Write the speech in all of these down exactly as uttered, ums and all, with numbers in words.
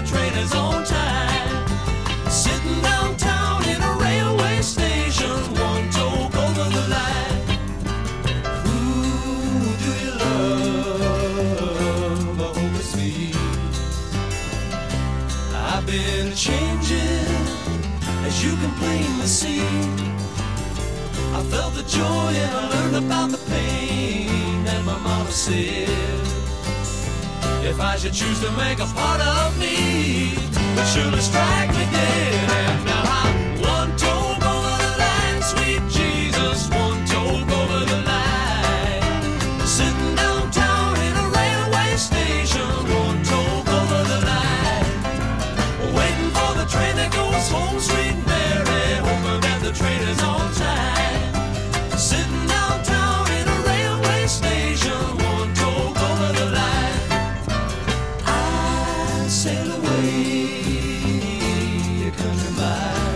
the train is on time. Sitting downtown in a railway station, one toke over the line. Who do you love? I hope it's me. I've been changing, as you can plainly see. I felt the joy and I learned about the pain. And my mama said, if I should choose to make a part of me, it surely strike me dead. And now I'm one toke over the line, sweet Jesus, one toke over the line. Sitting downtown in a railway station, one toke over the line. Waiting for the train that goes home, sweet Mary, hoping that the train is on time. Sitting downtown in a railway station, one toke over the line. I sail away, country by,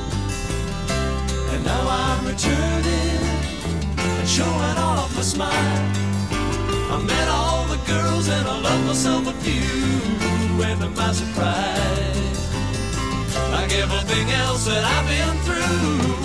and now I'm returning and showing off my smile. I met all the girls and I loved myself a few, and to my surprise, like everything else that I've been through,